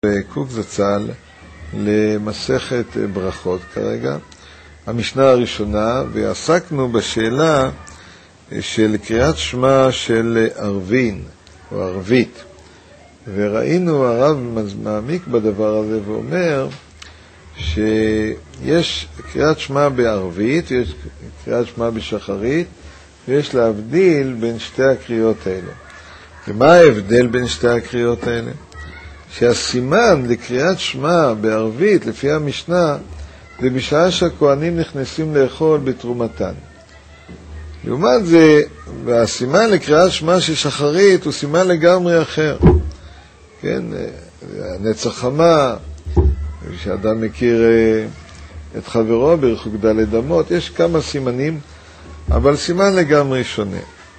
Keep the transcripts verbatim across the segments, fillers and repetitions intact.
קוק זצ"ל למסכת ברכות כרגע, המשנה הראשונה, ועסקנו בשאלה של קריאת שמע של ערבין או ערבית, וראינו הרב מעמיק בדבר הזה ואומר שיש קריאת שמע בערבית, יש קריאת שמע בשחרית, ויש להבדיל בין שתי הקריאות האלה. ומה ההבדל בין שתי הקריאות האלה? שהסימן לקריאת שמע בערבית לפי המשנה זה בשעה שהכהנים נכנסים לאכול בתרומתן. לעומת זה, והסימן לקריאת שמע של שחרית הוא סימן לגמרי אחר. כן, נצח חמה, שאדם מכיר את חברו ברחוק ד' אמות, יש כמה סימנים, אבל סימן לגמרי שונה.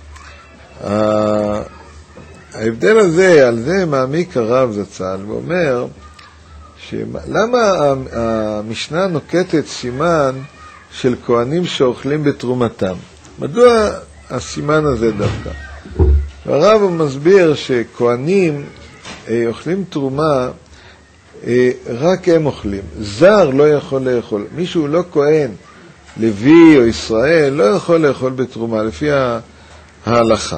ההבדל הזה, על זה מעמיק הרב זצ"ל, ואומר למה המשנה נוקטת סימן של כהנים שאוכלים בתרומתם? מדוע הסימן הזה דווקא? והרב מסביר שכהנים אה, אוכלים תרומה, אה, רק הם אוכלים. זר לא יכול לאכול. מישהו לא כהן, לוי או ישראל, לא יכול לאכול בתרומה, לפי ההלכה.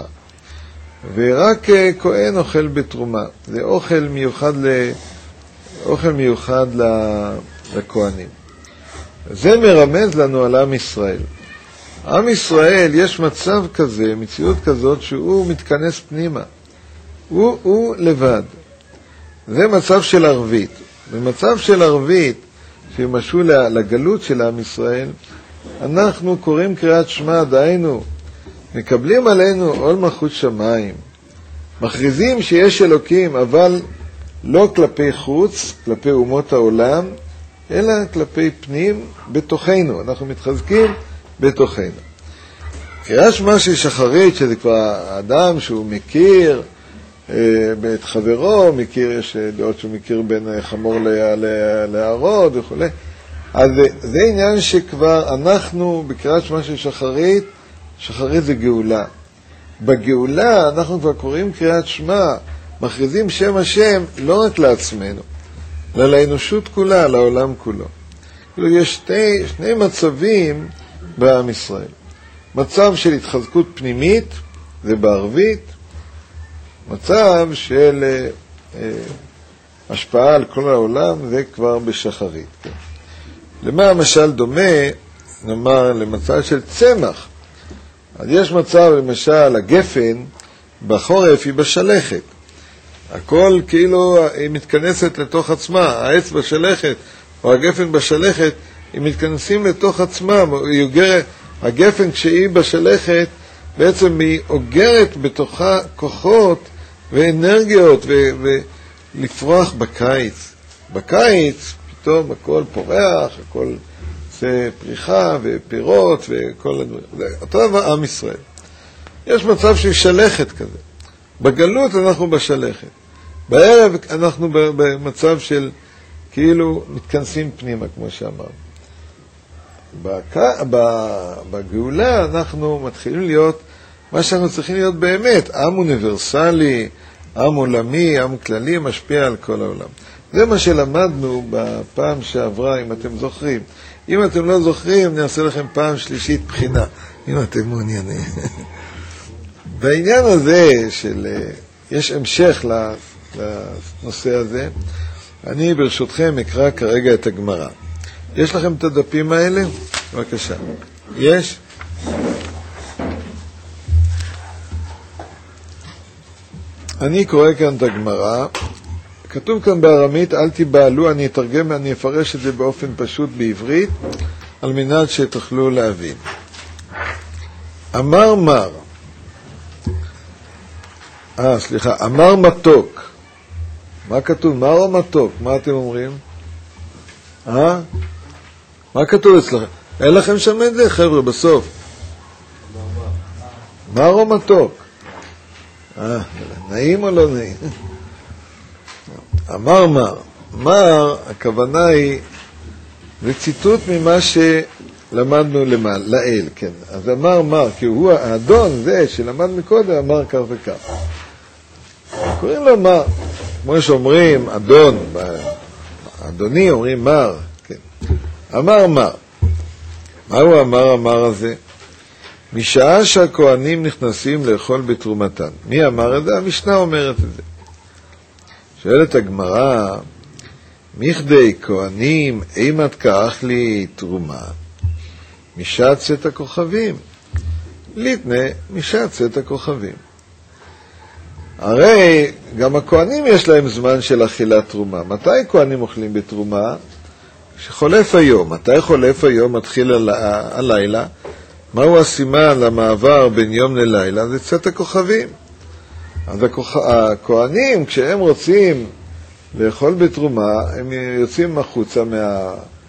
ורק כהן אוכל בתרומה. זה אוכל מיוחד, ל... אוכל מיוחד לכהנים. זה מרמז לנו על עם ישראל. עם ישראל, יש מצב כזה, מציאות כזאת, שהוא מתכנס פנימה. הוא, הוא לבד. זה מצב של ערבית. במצב של ערבית, שמשהו לגלות של עם ישראל, אנחנו קוראים קריאת שמע, דהיינו, מקבלים עלינו עול מלכות שמיים, מכריזים שיש אלוקים, אבל לא כלפי חוץ, כלפי אומות העולם, אלא כלפי פנים בתוכנו, אנחנו מתחזקים בתוכנו. קריאת שמע של שחרית, שזה כבר אדם שהוא מכיר אה, את חברו, מכיר, יש דעות שהוא מכיר בין חמור לערוד וכו'. אז זה, זה עניין שכבר אנחנו בקריאת שמע של שחרית, שחרית זה גאולה. בגאולה אנחנו כבר קוראים קריאת שמע, מכריזים שם השם לא רק לעצמנו, אלא לאנושות כולה, לעולם כולו. יש שני, שני מצבים בעם ישראל. מצב של התחזקות פנימית, זה בערבית, מצב של אה, אה, השפעה על כל העולם, זה כבר בשחרית. כן. למה המשל דומה? נאמר למצב של צמח. אז יש מצב, למשל, הגפן בחורף היא בשלכת. הכל כאילו היא מתכנסת לתוך עצמה, העץ בשלכת או הגפן בשלכת, הם מתכנסים לתוך עצמם. היא אוגרת, הגפן כשהיא בשלכת, בעצם היא אוגרת בתוכה כוחות ואנרגיות ולפרוח בקיץ. בקיץ פתאום הכל פורח, הכל זה פריחה ופירות וכל הדברים. אותו דבר עם ישראל. יש מצב של שלכת כזה. בגלות אנחנו בשלכת. בערב אנחנו במצב של כאילו מתכנסים פנימה, כמו שאמרנו. בגאולה אנחנו מתחילים להיות מה שאנחנו צריכים להיות באמת. עם אוניברסלי, עם עולמי, עם כללי, משפיע על כל העולם. זה מה שלמדנו בפעם שעברה, אם אתם זוכרים. אם אתם לא זוכרים, אני אעשה לכם פעם שלישית בחינה, אם אתם מעוניינים. בעניין הזה של, יש המשך לנושא הזה, אני ברשותכם אקרא כרגע את הגמרא. יש לכם את הדפים האלה? בבקשה. יש? אני קורא כאן את הגמרא. כתוב כאן בארמית, אל תיבהלו, אני אתרגם, אני אפרש את זה באופן פשוט בעברית, על מנת שתוכלו להבין. אמר מר, אה, סליחה, אמר מתוק. מה כתוב? מר או מתוק? מה אתם אומרים? אה? מה כתוב אצלכם? אין לכם שם את זה, חבר'ה, בסוף. מר או מתוק? אה, נעים או לא נעים? אמר מר. מר, הכוונה היא, זה ציטוט ממה שלמדנו למעל, לאל, כן. אז אמר מר, כי הוא האדון, זה שלמד מקודם, אמר כך וכך. קוראים לו מר. כמו שאומרים אדון, אדוני אומרים מר, כן. אמר מר. מהו אמר אמר הזה? משעה שהכהנים נכנסים לאכול בתרומתן. מי אמר את זה? המשנה אומרת את זה. שואלת הגמרא, מכדי כהנים אימת כאח לי תרומה משעת צאת הכוכבים, ליתנה משעת צאת הכוכבים. הרי גם הכהנים יש להם זמן של אכילת תרומה. מתי כהנים אוכלים בתרומה? כשחולף היום. מתי חולף היום? מתחיל ה- ה- הלילה. מהו הסימן למעבר בין יום ללילה? זה צאת הכוכבים. אז הכוח... הכהנים, כשהם רוצים לאכול בתרומה, הם יוצאים מחוצה מה...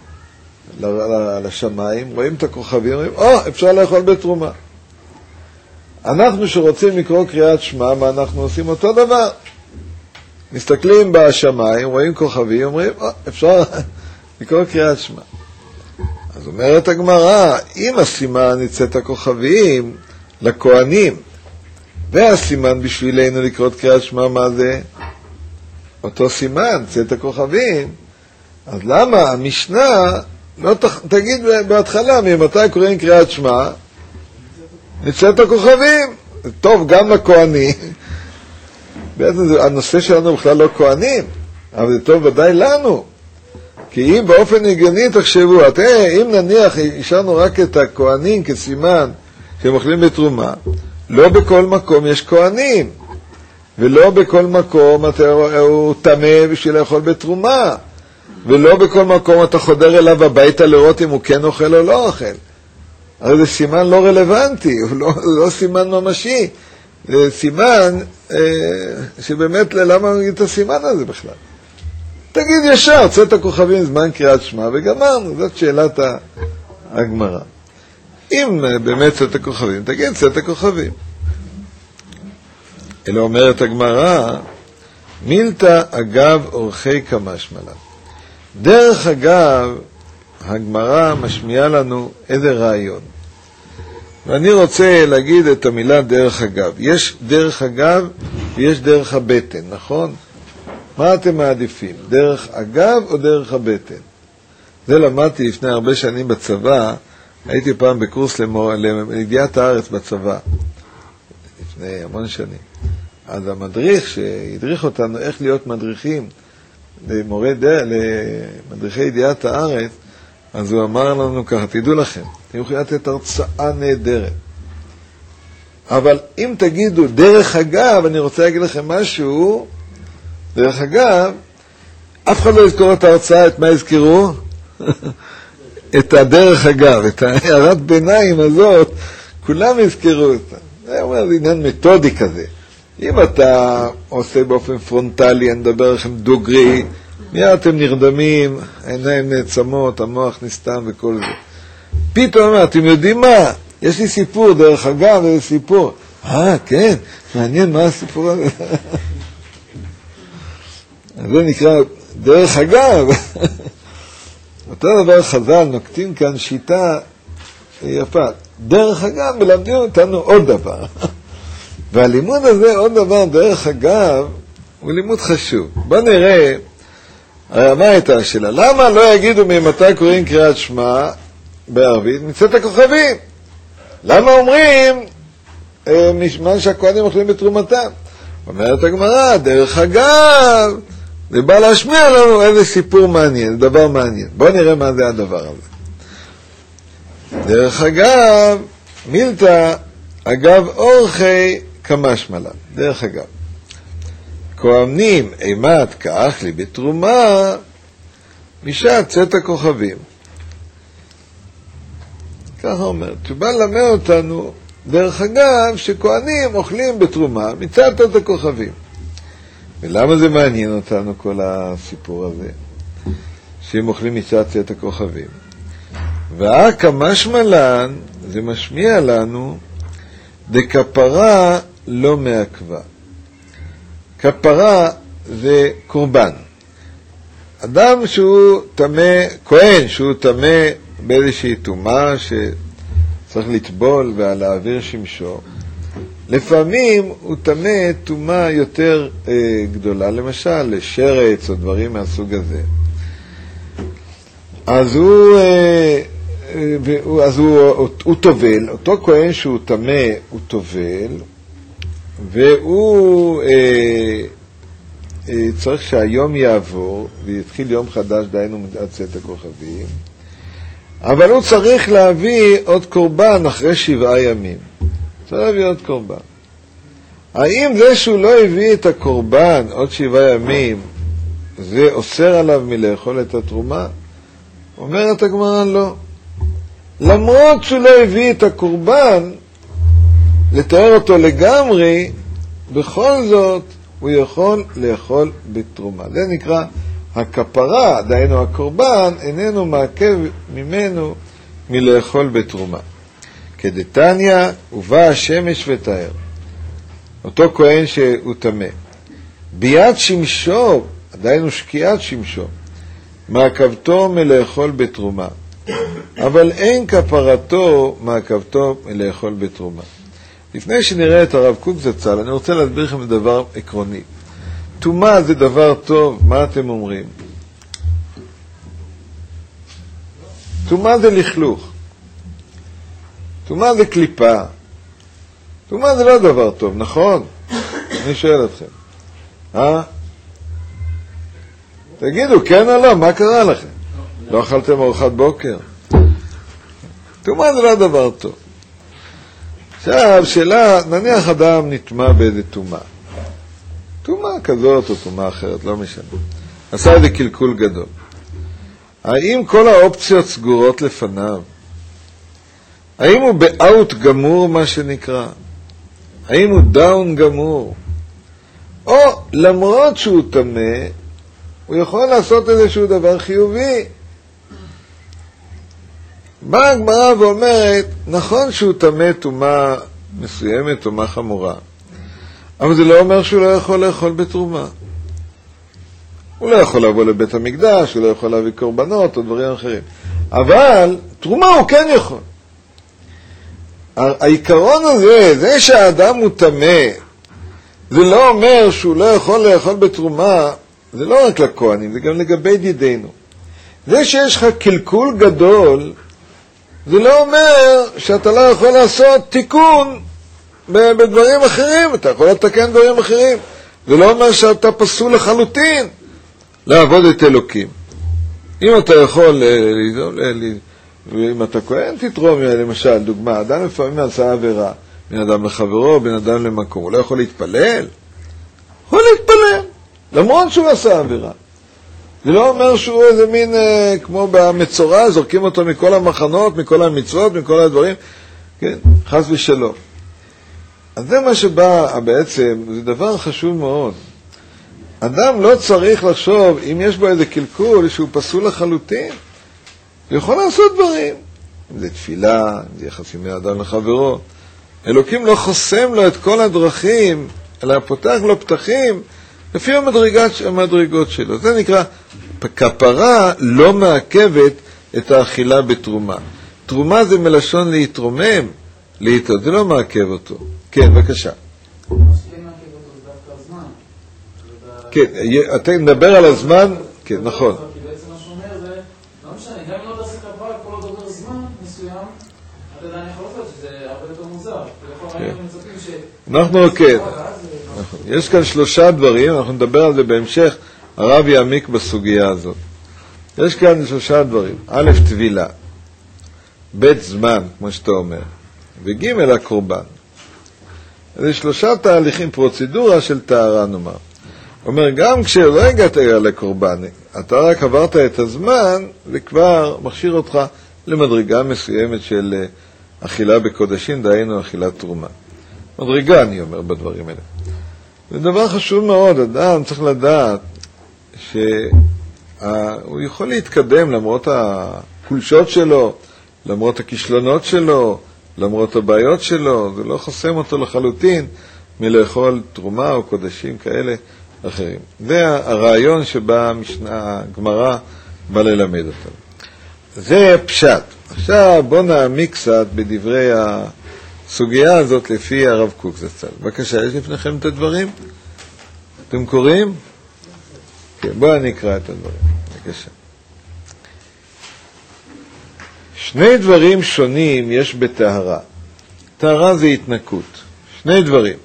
לשמיים, רואים את הכוכבים, אומרים, או, oh, אפשר לאכול בתרומה. אנחנו שרוצים לקרוא קריאת שמע, מה אנחנו עושים? אותו דבר. מסתכלים בשמיים, רואים כוכבים, אומרים, או, oh, אפשר לקרוא קריאת שמע. אז אומרת הגמרא, אם הסימן יצאת הכוכבים לכהנים, והסימן בשבילנו לקרוא קריאת שמע, מה זה? אותו סימן, צאת הכוכבים. אז למה המשנה לא ת, תגיד בהתחלה, ממתי קוראים קריאת שמע? נצאת הכוכבים. טוב, גם לכהנים. בעצם הנושא שלנו בכלל לא כהנים, אבל זה טוב ודאי לנו. כי אם באופן הגיוני תחשבו, את, אה, אם נניח השארנו רק את הכהנים כסימן שהם אוכלים בתרומה, לא בכל מקום יש כהנים, ולא בכל מקום אתה, הוא תמה בשביל לאכול בתרומה, ולא בכל מקום אתה חודר אליו הביתה לראות אם הוא כן אוכל או לא אוכל. הרי זה סימן לא רלוונטי, הוא לא, לא סימן ממשי, זה סימן אה, שבאמת למה נגיד את הסימן הזה בכלל. תגיד ישר, צאת הכוכבים זמן קריאת שמע וגמרנו, זאת שאלת הגמרא. אם באמת צאת הכוכבים, תגיד צאת הכוכבים. אלא אומרת הגמרא, מילתא אגב אורחי כמשמע. דרך אגב, הגמרא משמיעה לנו איזה רעיון. ואני רוצה להגיד את המילה דרך אגב. יש דרך אגב ויש דרך הבטן, נכון? מה אתם מעדיפים? דרך אגב או דרך הבטן? זה למדתי לפני הרבה שנים בצבא, הייתי פעם בקורס למור... לידיעת הארץ בצבא, לפני המון שנים. אז המדריך שהדריך אותנו איך להיות מדריכים, למורי דרך, למדריכי ידיעת הארץ, אז הוא אמר לנו ככה, תדעו לכם, אתם יכולים לתת הרצאה נהדרת. אבל אם תגידו דרך אגב, אני רוצה להגיד לכם משהו, דרך אגב, אף אחד לא יזכור את ההרצאה, את מה יזכרו? את הדרך אגב, את הערת ביניים הזאת, כולם יזכרו אותה. זה אומר, זה עניין מתודי כזה. אם אתה עושה באופן פרונטלי, אני מדבר לכם דוגרי, מיד אתם נרדמים, העיניים נעצמות, המוח נסתם וכל זה. פתאום, אתם יודעים מה? יש לי סיפור, דרך אגב, זה סיפור. אה, כן, מעניין מה הסיפור הזה. זה נקרא דרך אגב. אותו דבר חז"ל נוקטים כאן שיטה יפה. דרך אגב מלמדים אותנו עוד דבר. והלימוד הזה, עוד דבר, דרך אגב, הוא לימוד חשוב. בוא נראה, הרי מה הייתה השאלה? למה לא יגידו ממתי קוראים קריאת שמע בערבית? מצאת הכוכבים. למה אומרים משמן שהכהנים אוכלים בתרומתם? אומרת הגמרא, דרך אגב, זה בא להשמיע לנו איזה סיפור מעניין, דבר מעניין. בוא נראה מה זה הדבר הזה. דרך אגב, מילתא אגב אורחי כמשמע. דרך אגב, כהנים אימת כאח לי בתרומה משעת צאת הכוכבים. ככה אומר, שבא ללמד אותנו, דרך אגב, שכהנים אוכלים בתרומה מצד צאת הכוכבים. ולמה זה מעניין אותנו כל הסיפור הזה? שהם אוכלים מצד צאת הכוכבים. והכמשמע לן, זה משמיע לנו, דכפרה לא מעכבה. כפרה זה קורבן. אדם שהוא תמה, כהן שהוא תמה באיזושהי תומה שצריך לטבול ולהעביר שמשו, לפעמים הוא טמא טומאה יותר אה, גדולה, למשל שרץ או דברים מהסוג הזה. אז הוא, אה, אה, אז הוא, הוא, הוא טובל, אותו כהן שהוא טמא הוא טובל, והוא אה, אה, צריך שהיום יעבור ויתחיל יום חדש, דהיינו עד צאת הכוכבים, אבל הוא צריך להביא עוד קורבן אחרי שבעה ימים. צריך להביא עוד קורבן. האם זה שהוא לא הביא את הקורבן עוד שבעה ימים, זה אוסר עליו מלאכול את התרומה? אומרת הגמרא לא. למרות שהוא לא הביא את הקורבן, לתאר אותו לגמרי, בכל זאת הוא יכול לאכול בתרומה. זה נקרא הכפרה, דהיינו הקורבן, איננו מעכב ממנו מלאכול בתרומה. כדתניא, ובא השמש ותאר. אותו כהן שהוא טמא. ביד שמשו, דהיינו שקיעת שמשו, מעכבתו מלאכול בתרומה. אבל אין כפרתו מעכבתו מלאכול בתרומה. לפני שנראה את הרב קוק זצ"ל, אני רוצה להסביר לכם דבר עקרוני. טומאה זה דבר טוב, מה אתם אומרים? טומאה זה לכלוך. טומאה זה קליפה. טומאה זה לא דבר טוב, נכון? אני שואל אתכם. אה? תגידו, כן או לא, מה קרה לכם? לא אכלתם ארוחת בוקר? טומאה זה לא דבר טוב. עכשיו, שאלה, נניח אדם נטמא באיזה טומאה. טומאה כזאת או טומאה אחרת, לא משנה. עשה איזה קלקול גדול. האם כל האופציות סגורות לפניו? האם הוא באוט גמור, מה שנקרא? האם הוא דאון גמור? או למרות שהוא טמא, הוא יכול לעשות איזשהו דבר חיובי. באה הגמרא ואומרת, נכון שהוא טמא טומאה מסוימת, טומאה חמורה, אבל זה לא אומר שהוא לא יכול לאכול בתרומה. הוא לא יכול לבוא לבית המקדש, הוא לא יכול להביא קורבנות או דברים אחרים. אבל תרומה הוא כן יכול. העיקרון הזה, זה שהאדם הוא טמא, זה לא אומר שהוא לא יכול לאכול בתרומה, זה לא רק לכהנים, זה גם לגבי דידינו. זה שיש לך קלקול גדול, זה לא אומר שאתה לא יכול לעשות תיקון בדברים אחרים, אתה יכול לתקן דברים אחרים. זה לא אומר שאתה פסול לחלוטין לעבוד את אלוקים. אם אתה יכול, אם אתה כהן תתרום, למשל, דוגמה, אדם לפעמים עשה עבירה, בין אדם לחברו, בין אדם למקום, הוא לא יכול להתפלל? יכול להתפלל, למרות שהוא עשה עבירה. זה לא אומר שהוא איזה מין, אה, כמו במצורע, זורקים אותו מכל המחנות, מכל המצוות, מכל הדברים, כן, חס ושלום. אז זה מה שבא בעצם, זה דבר חשוב מאוד. אדם לא צריך לחשוב, אם יש בו איזה קלקול, שהוא פסול לחלוטין, הוא יכול לעשות דברים. אם זה תפילה, אם זה יחסים בין אדם לחברו. אלוקים לא חוסם לו את כל הדרכים, אלא פותח לו פתחים, לפי המדרגות, המדרגות שלו. זה נקרא, כפרה לא מעכבת את האכילה בתרומה. תרומה זה מלשון להתרומם, להתות, זה לא מעכב אותו. כן, בבקשה. מה שכן מעכב אותו זה דווקא הזמן. כן, אתה נדבר על הזמן, כן, נכון. כי בעצם מה שאומר זה, לא משנה, גם אם לא תעשה כפרה, כל עוד עובר זמן מסוים, אתה עדיין יכול לעשות שזה הרבה יותר מוזר. ולכל היינו מצפים ש... אנחנו, כן. יש כאן שלושה דברים, אנחנו נדבר על זה בהמשך, הרב יעמיק בסוגיה הזאת. יש כאן שלושה דברים. א', תבילה, ב', זמן, כמו שאתה אומר, וג', הקורבן. זה שלושה תהליכים, פרוצדורה של טהרה נאמר. אומר, גם כשלא הגעת לקורבן, אתה רק עברת את הזמן, וכבר מכשיר אותך למדרגה מסוימת של אכילה בקודשים, דהיינו אכילת תרומה. מדרגה, אני אומר, בדברים האלה. זה דבר חשוב מאוד, אדם צריך לדעת שהוא יכול להתקדם למרות החולשות שלו, למרות הכישלונות שלו, למרות הבעיות שלו, זה לא חוסם אותו לחלוטין מלאכול תרומה או קודשים כאלה אחרים. זה הרעיון שבה המשנה, הגמרא בא ללמד אותנו. זה פשט. עכשיו בוא נעמיק קצת בדברי הסוגיה הזאת לפי הרב קוק זצ"ל. בבקשה, יש לפניכם את הדברים? אתם קוראים? כן, בואו אני אקרא את הדברים. בבקשה. שני דברים שונים יש בטהרה. טהרה זה התנקות. שני דברים.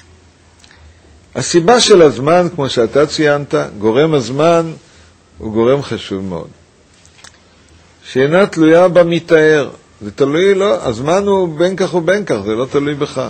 הסיבה של הזמן, כמו שאתה ציינת, גורם הזמן הוא גורם חשוב מאוד. שאינה תלויה במתאר. זה תלוי לא, הזמן הוא בין כך ובין כך, זה לא תלוי בך.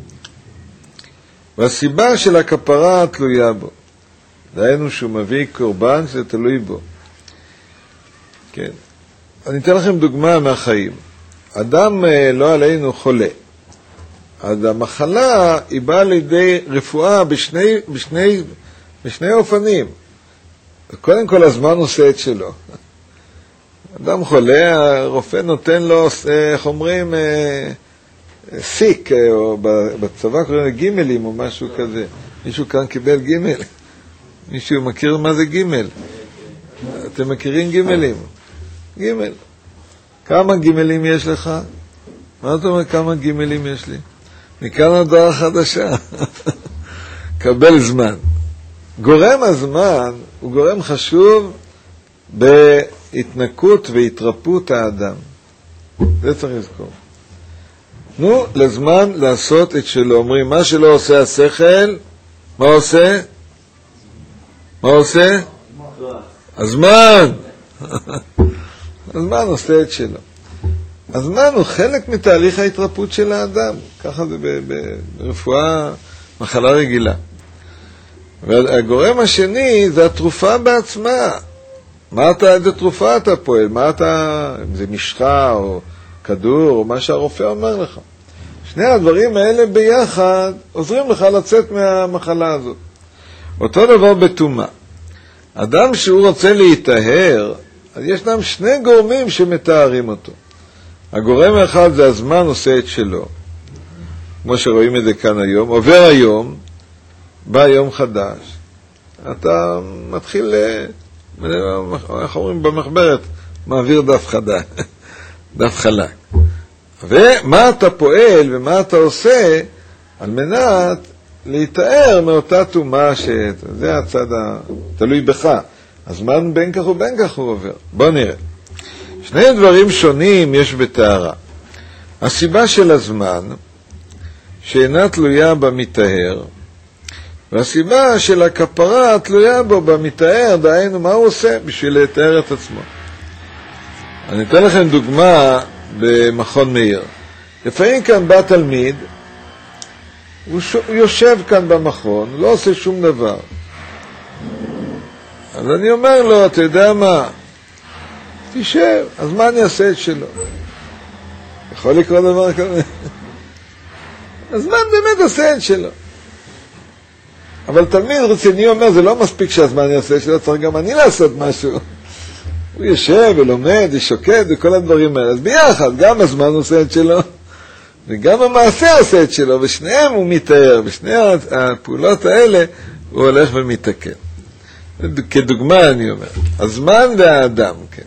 והסיבה של הכפרה תלויה בו. דהיינו שהוא מביא קורבן שזה תלוי בו. כן. אני אתן לכם דוגמה מהחיים. אדם לא עלינו חולה. אז המחלה היא באה לידי רפואה בשני, בשני, בשני אופנים. קודם כל הזמן עושה את שלו. אדם חולה, הרופא נותן לו, איך אומרים, סיק, או בצבא קוראים גימלים או משהו כזה. מישהו כאן קיבל גימל? מישהו מכיר מה זה גימל? אתם מכירים גימלים? גימל. כמה גימלים יש לך? מה אתה אומר כמה גימלים יש לי? מכאן הודעה חדשה. קבל זמן. גורם הזמן הוא גורם חשוב בהתנקות והתרפות האדם. זה צריך לזכור. נו, לזמן לעשות את שלו. אומרים, מה שלא עושה השכל, מה עושה? מה עושה? הזמן. הזמן עושה את שלו. הזמן הוא חלק מתהליך ההתרפות של האדם. ככה זה ברפואה מחלה רגילה. והגורם השני זה התרופה בעצמה. מה אתה, איזה תרופה אתה פועל? מה אתה, אם זה משחה או כדור או מה שהרופא אומר לך. שני הדברים האלה ביחד עוזרים לך לצאת מהמחלה הזאת. אותו דבר בטומאה. אדם שהוא רוצה להתאהר, אז ישנם שני גורמים שמתארים אותו. הגורם האחד זה הזמן עושה את שלו, כמו שרואים את זה כאן היום. עובר היום, בא יום חדש, אתה מתחיל, איך אומרים במחברת, מעביר דף חדש, דף חלק. ומה אתה פועל ומה אתה עושה על מנת להתאר מאותה תומה, שזה הצד התלוי בך. הזמן בין כך ובין כך הוא עובר. בוא נראה. שני דברים שונים יש בטהרה. הסיבה של הזמן, שאינה תלויה במתאר, והסיבה של הכפרה תלויה בו במתאר, דהיינו מה הוא עושה בשביל לתאר את עצמו. אני אתן לכם דוגמה במכון מאיר. לפעמים כאן בא תלמיד, הוא יושב כאן במכון, לא עושה שום דבר. אז אני אומר לו, אתה יודע מה? תשב, אז מה אני אעשה את שלו? יכול לקרוא דבר כזה? אז מה באמת עושה את שלו? אבל תלמיד רציני אומר, זה לא מספיק שהזמן יעשה את שלו, צריך גם אני לעשות משהו. הוא יושב ולומד, ושוקד וכל הדברים האלה. אז ביחד, גם הזמן עושה את שלו, וגם המעשה עושה את שלו, ושניהם הוא מתאר, ושני הפעולות האלה הוא הולך ומתקן. כדוגמה אני אומר, הזמן והאדם, כן.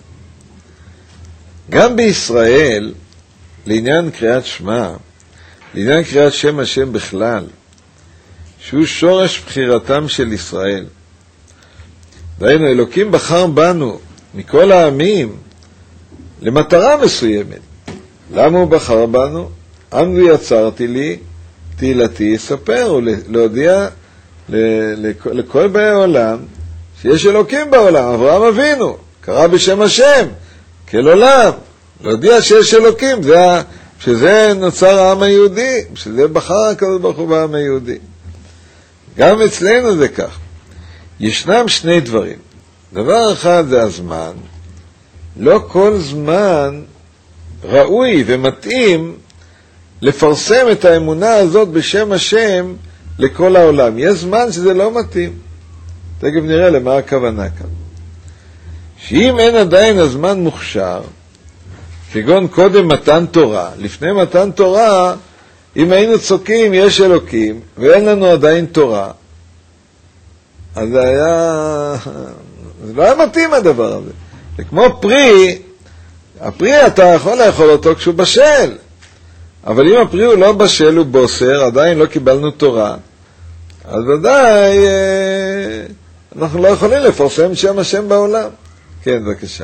גם בישראל, לעניין קריאת שמע, לעניין קריאת שם השם בכלל, שהוא שורש בחירתם של ישראל. דהיינו, אלוקים בחר בנו, מכל העמים, למטרה מסוימת. למה הוא בחר בנו? עם ויצרתי לי, תהילתי יספר, ולהודיע לכל באי העולם, שיש אלוקים בעולם. אברהם אבינו, קרא בשם השם, כל עולם, להודיע שיש אלוקים, זה, שזה נוצר העם היהודי, שזה בחר הקדוש ברוך הוא בעם היהודי. גם אצלנו זה כך. ישנם שני דברים. דבר אחד זה הזמן. לא כל זמן ראוי ומתאים לפרסם את האמונה הזאת בשם השם לכל העולם. יש זמן שזה לא מתאים. תכף נראה למה הכוונה כאן. שאם אין עדיין הזמן מוכשר, כגון קודם מתן תורה, לפני מתן תורה, אם היינו צוקים יש אלוקים ואין לנו עדיין תורה, אז זה היה, זה לא היה מתאים הדבר הזה. זה כמו פרי, הפרי אתה יכול לאכול אותו כשהוא בשל. אבל אם הפרי הוא לא בשל, הוא בוסר, עדיין לא קיבלנו תורה, אז ודאי אה, אנחנו לא יכולים לפרסם שם השם בעולם. כן, בבקשה.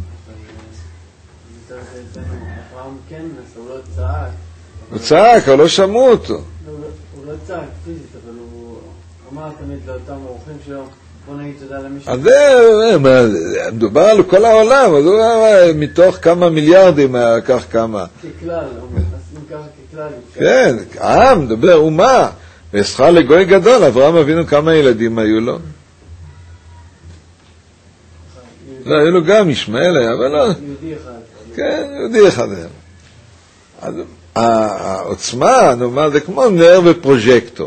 הוא צעק, אבל לא שמעו אותו. הוא לא צעק פיזית, אבל הוא אמר תמיד לאותם אורחים שלו, בוא נגיד תודה למישהו. אז זה, מדובר על כל העולם, אז הוא אומר, מתוך כמה מיליארדים, כך כמה. ככלל, אז אם ככה ככלל. כן, העם, מדבר, אומה. וזכה לגוי גדול, אברהם אבינו כמה ילדים היו לו? לא, היו לו גם ישמעאל, אבל לא. יהודי אחד. כן, יהודי אחד. אז העוצמה, נאמר, זה כמו נר ופרוז'קטור.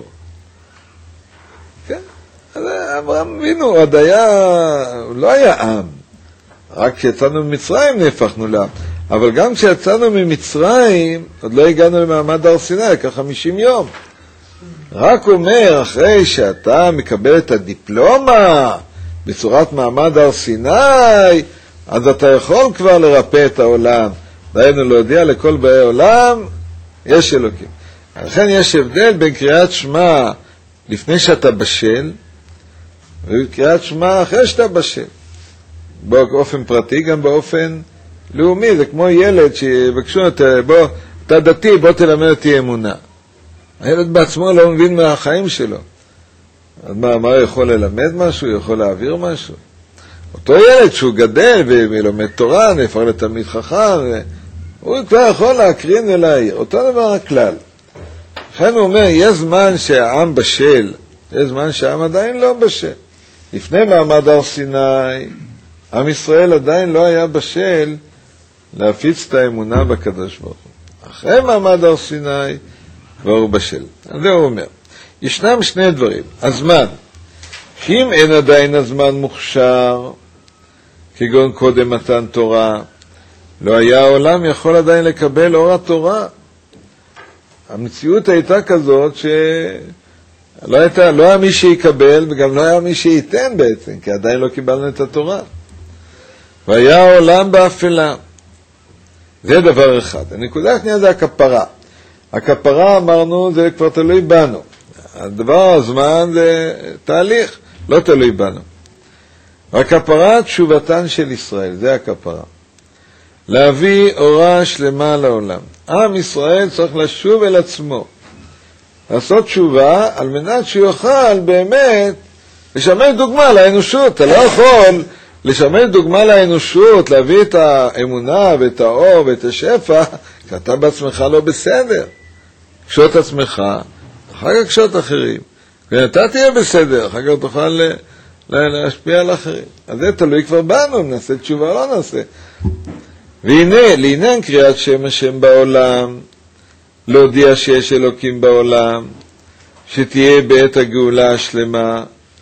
כן, אז אברהם אבינו עוד היה, הוא לא היה עם. רק כשיצאנו ממצרים נהפכנו לעם. אבל גם כשיצאנו ממצרים, עוד לא הגענו למעמד הר סיני, לקח חמישים יום. רק אומר, אחרי שאתה מקבל את הדיפלומה בצורת מעמד הר סיני, אז אתה יכול כבר לרפא את העולם. דהיינו להודיע לכל באי עולם, יש אלוקים. לכן יש הבדל בין קריאת שמע לפני שאתה בשל, וקריאת שמע אחרי שאתה בשל. באופן פרטי, גם באופן לאומי. זה כמו ילד שיבקשו, בוא, אתה דתי, בוא תלמד אותי אמונה. הילד בעצמו לא מבין מהחיים שלו. אז מה, מה הוא יכול ללמד משהו? הוא יכול להעביר משהו? אותו ילד שהוא גדל ולומד תורה, נהפך לתלמיד חכם, הוא כבר יכול להקרין ולהעיר. אותו דבר הכלל. לכן הוא אומר, יש זמן שהעם בשל, יש זמן שהעם עדיין לא בשל. לפני מעמד הר סיני, עם ישראל עדיין לא היה בשל להפיץ את האמונה בקדוש ברוך הוא. אחרי מעמד הר סיני, כבר הוא בשל. אז זה הוא אומר. ישנם שני דברים. הזמן, שאם אין עדיין הזמן מוכשר, כגון קודם מתן תורה, לא היה העולם יכול עדיין לקבל אור התורה. המציאות הייתה כזאת שלא הייתה, לא היה מי שיקבל וגם לא היה מי שייתן בעצם, כי עדיין לא קיבלנו את התורה. והיה העולם באפלה. זה דבר אחד. הנקודה השנייה זה הכפרה. הכפרה, אמרנו, זה כבר תלוי בנו. הדבר הזמן זה תהליך, לא תלוי בנו. הכפרה, תשובתן של ישראל, זה הכפרה. להביא אורה שלמה לעולם. עם ישראל צריך לשוב אל עצמו. לעשות תשובה על מנת שיוכל באמת לשמש דוגמה לאנושות. אתה לא יכול לשמש דוגמה לאנושות, להביא את האמונה ואת האור ואת השפע, כי אתה בעצמך לא בסדר. קשות עצמך, אחר כך קשות אחרים. ואתה תהיה בסדר, אחר כך תוכל להשפיע על אחרים. אז זה תלוי כבר בנו, אם נעשה תשובה או לא נעשה. והנה, לעניין קריאת שם השם בעולם, להודיע שיש אלוקים בעולם, שתהיה בעת הגאולה השלמה.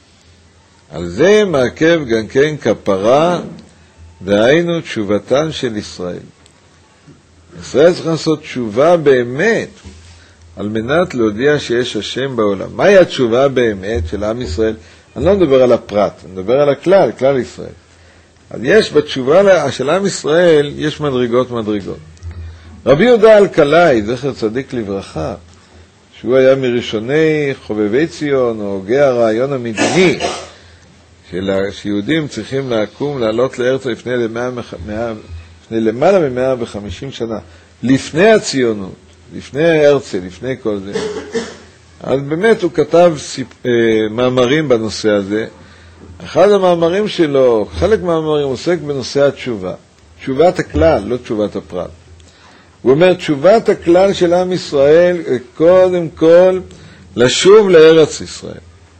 על זה מעכב גם כן כפרה, דהיינו תשובתן של ישראל. ישראל צריך לעשות תשובה באמת, על מנת להודיע שיש השם בעולם. מהי התשובה באמת של עם ישראל? אני לא מדבר על הפרט, אני מדבר על הכלל, כלל ישראל. אז יש בתשובה של עם ישראל, יש מדרגות מדרגות. רבי יהודה אלקלעי, זכר צדיק לברכה, שהוא היה מראשוני חובבי ציון, או הוגה הרעיון המדיני, שיהודים צריכים לקום, לעלות לארץ לפני, למאה, לפני למעלה מ-מאה וחמישים שנה, לפני הציונות, לפני הרצל, לפני כל זה. אז באמת הוא כתב סיפ... מאמרים בנושא הזה. אחד המאמרים שלו, חלק מהמאמרים עוסק בנושא התשובה. תשובת הכלל, לא תשובת הפרט. הוא אומר, תשובת הכלל של עם ישראל, קודם כל, לשוב לארץ ישראל.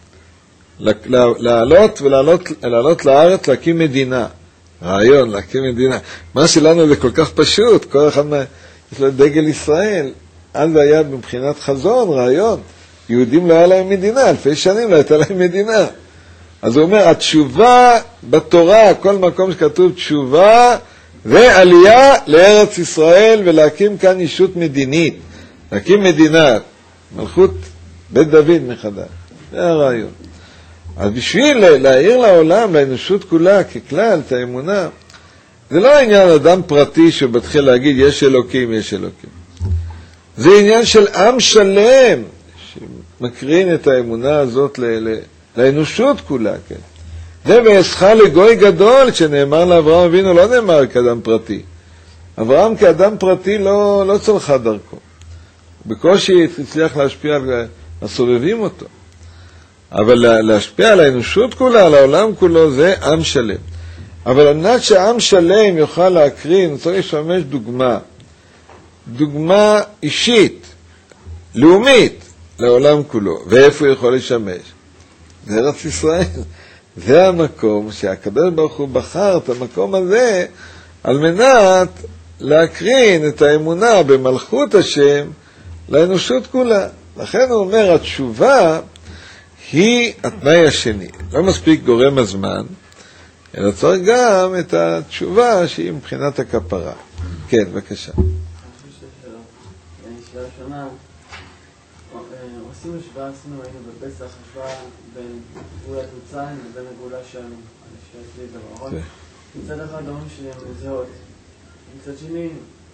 לעלות ולעלות לעלות לארץ, להקים מדינה. רעיון, להקים מדינה. מה שלנו זה כל כך פשוט, כל אחד מה... יש לו דגל ישראל. אז היה מבחינת חזון, רעיון. יהודים לא היה להם מדינה, אלפי שנים לא הייתה להם מדינה. אז הוא אומר, התשובה בתורה, כל מקום שכתוב תשובה, זה עלייה לארץ ישראל ולהקים כאן ישות מדינית. להקים מדינה, מלכות בית דוד מחדש. זה הרעיון. אז בשביל להעיר לעולם, לאנושות כולה, ככלל, את האמונה, זה לא עניין אדם פרטי שבתחיל להגיד, יש אלוקים, יש אלוקים. זה עניין של עם שלם, שמקרין את האמונה הזאת ל- ל- לאנושות כולה, כן. זה ועשך לגוי גדול, שנאמר לאברהם אבינו, לא נאמר כאדם פרטי. אברהם כאדם פרטי לא, לא צלחה דרכו. בקושי הצליח להשפיע על הסובבים אותו. אבל להשפיע על האנושות כולה, על העולם כולו, זה עם שלם. אבל על מנת שעם שלם יוכל להקרין, צריך לשמש דוגמה. דוגמה אישית, לאומית, לעולם כולו. ואיפה הוא יכול לשמש? זה ארץ ישראל. זה המקום שהקדוש ברוך הוא בחר את המקום הזה על מנת להקרין את האמונה במלכות השם לאנושות כולה. לכן הוא אומר, התשובה היא התנאי השני. לא מספיק גורם הזמן, אלא צריך גם את התשובה שהיא מבחינת הכפרה. כן, בבקשה. אני חושב שאלה ראשונה, עשינו השוואה, עשינו, היינו בפסח, השוואה בין גאולת מצרים לבין הגאולה שלנו, על השוואה דבר, נכון? מצד אחד אומרים שהן זהות, מצד שני,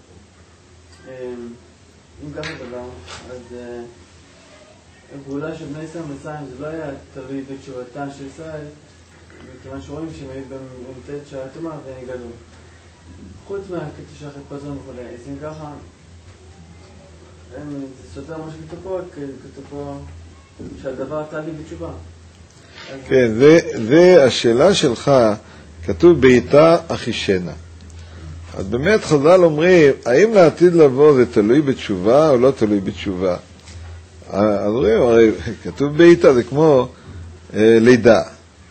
אם ככה דבר, אז הגאולה של בני ישראל מצרים זה לא היה תלוי בתשובתן של ישראל, מכיוון שרואים שהם היו במתת שעה תומה ונגדו. חוץ מהקטע של החיפזון וכולי, אז אם ככה, זה סותר מה שכתוב פה, כתוב פה שהדבר תעלי בתשובה. כן, זה, זה השאלה שלך, כתוב בעיתה אחישנה. אז באמת חז"ל אומרים, האם לעתיד לבוא זה תלוי בתשובה או לא תלוי בתשובה? אז אומרים, הרי כתוב בעיתה, זה כמו אה, לידה.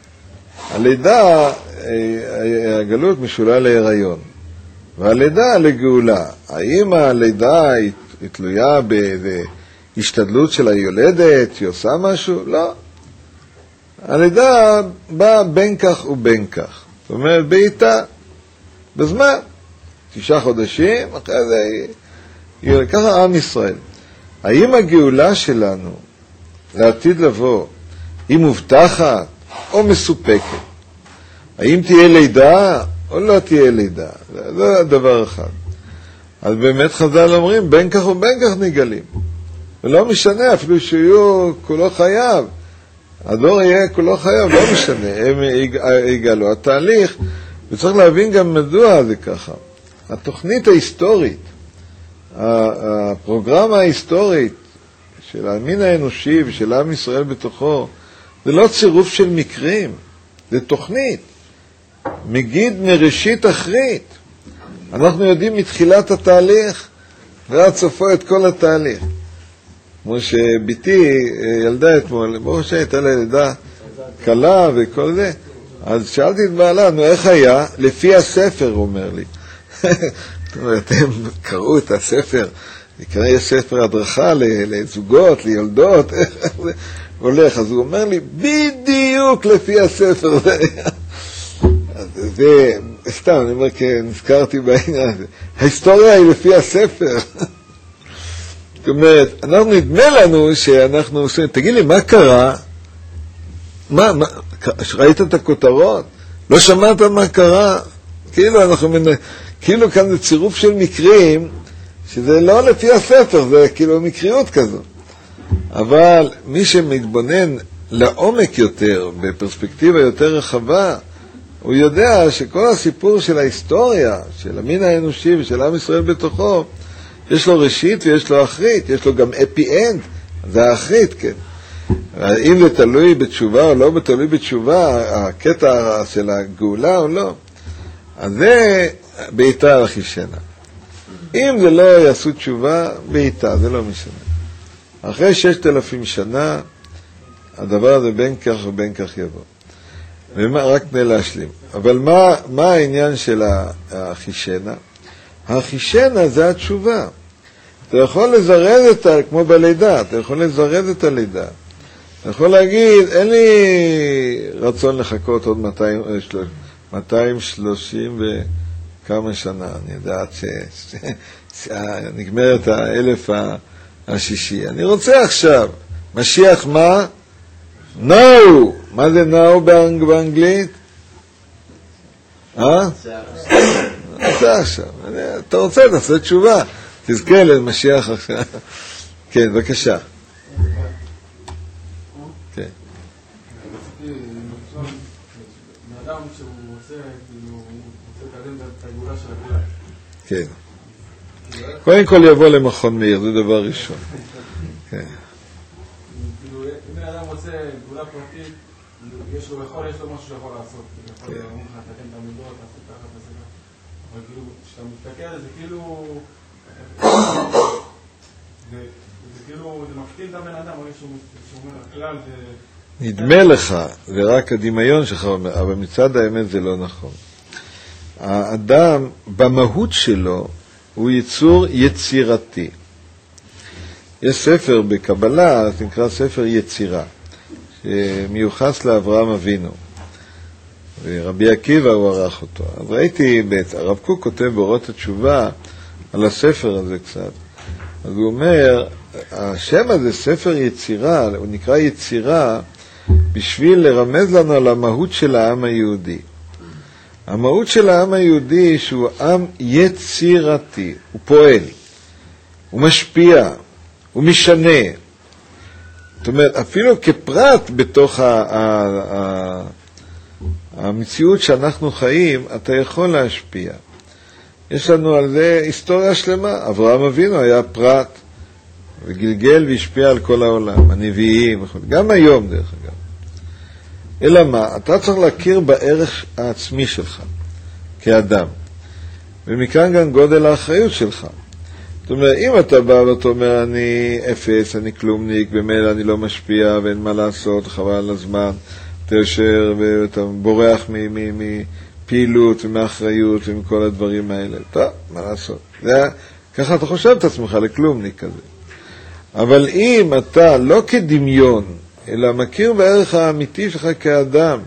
הלידה, אה, הגלות משולה להיריון, והלידה לגאולה. האם הלידה היא, היא תלויה בהשתדלות של היולדת, היא עושה משהו? לא. הלידה באה בין כך ובין כך. זאת אומרת, בעיתה, בזמן, תשעה חודשים, אחרי זה היא ככה עם ישראל. האם הגאולה שלנו לעתיד לבוא היא מובטחת או מסופקת? האם תהיה לידה או לא תהיה לידה? זה הדבר אחד. אז באמת חז"ל אומרים, בין כך ובין כך נגלים. ולא משנה, אפילו שיהיו כולו חייב. הדור יהיה כולו חייב, לא משנה, הם יגלו. התהליך, וצריך להבין גם מדוע זה ככה. התוכנית ההיסטורית, הפרוגרמה ההיסטורית של המין האנושי ושל עם ישראל בתוכו, זה לא צירוף של מקרים, זה תוכנית. מגיד מראשית אחרית. אנחנו יודעים מתחילת התהליך ועד סופו את כל התהליך. כמו שביתי ילדה אתמול, ברוך השם הייתה לה ילדה קלה וכל זה, אז שאלתי את בעלה, נו איך היה? לפי הספר, הוא אומר לי. זאת אומרת, הם קראו את הספר, נקרא יש ספר הדרכה לזוגות, ליולדות, איך זה הולך, אז הוא אומר לי, בדיוק לפי הספר זה היה. אז זה, סתם, אני אומר, כן, נזכרתי בעניין הזה. ההיסטוריה היא לפי הספר. זאת אומרת, אנחנו נדמה לנו שאנחנו עושים, תגיד לי, מה קרה? מה, מה, ראית את הכותרות? לא שמעת מה קרה? כאילו אנחנו, כאילו כאן זה צירוף של מקרים, שזה לא לפי הספר, זה כאילו מקריות כזו. אבל מי שמתבונן לעומק יותר, בפרספקטיבה יותר רחבה, הוא יודע שכל הסיפור של ההיסטוריה, של המין האנושי ושל עם ישראל בתוכו, יש לו ראשית ויש לו אחרית, יש לו גם אפי-אנד, זה האחרית, כן. אם זה תלוי בתשובה או לא תלוי בתשובה, הקטע של הגאולה או לא, אז זה בעיתה אחישנה. אם זה לא יעשו תשובה, בעיתה, זה לא משנה. אחרי ששת אלפים שנה, הדבר הזה בין כך ובין כך יבוא. ומה, רק תנה להשלים. אבל מה, מה העניין של האחישנה? האחישנה זה התשובה. אתה יכול לזרז את ה... כמו בלידה, אתה יכול לזרז את הלידה. אתה יכול להגיד, אין לי רצון לחכות עוד מאתיים שלושים וכמה שנה. אני יודעת שנגמרת האלף השישי. אני רוצה עכשיו. משיח מה? now. מה זה now באנגלית? אה? אתה עכשיו. אתה רוצה, תעשה תשובה. תזכה למשיח עכשיו. כן, בבקשה. כן. מאדם שהוא רוצה, כאילו, הוא רוצה לקדם את הגאולה של הכלל. כן. קודם כל יבוא למכון מאיר, זה דבר ראשון. כן. כאילו, אם בן אדם רוצה גאולה פרטית, יש לו בכל, יש לו משהו שיכול לעשות. יכול להגיד לך, תקן את המידות, תעשה ככה, תעשה ככה. אבל כאילו, כשאתה מסתכל על זה, כאילו... זה כאילו, זה מפתיל את הבן אדם, או שהוא אומר, הכלל זה... נדמה לך, זה רק הדמיון שלך אומר, אבל מצד האמת זה לא נכון. האדם, במהות שלו, הוא יצור יצירתי. יש ספר בקבלה, זה נקרא ספר יצירה, שמיוחס לאברהם אבינו. ורבי עקיבא הוא ערך אותו. אז ראיתי, הרב קוק כותב באורות התשובה על הספר הזה קצת. אז הוא אומר, השם הזה, ספר יצירה, הוא נקרא יצירה, בשביל לרמז לנו על המהות של העם היהודי. המהות של העם היהודי שהוא עם יצירתי, הוא פועל, הוא משפיע, הוא משנה. זאת אומרת, אפילו כפרט בתוך ה- ה- ה- המציאות שאנחנו חיים, אתה יכול להשפיע. יש לנו על זה היסטוריה שלמה. אברהם אבינו היה פרט, וגלגל והשפיע על כל העולם, הנביאים, גם היום דרך אגב. אלא מה? אתה צריך להכיר בערך העצמי שלך, כאדם. ומכאן גם גודל האחריות שלך. זאת אומרת, אם אתה בא ואתה אומר, אני אפס, אני כלומניק, במילא אני לא משפיע ואין מה לעשות, חבל על הזמן, אתה יושב ואתה בורח מפעילות ומאחריות ומכל הדברים האלה. טוב, מה לעשות? זה, ככה אתה חושב את עצמך לכלומניק כזה. אבל אם אתה לא כדמיון, אלא מכיר בערך האמיתי שלך כאדם,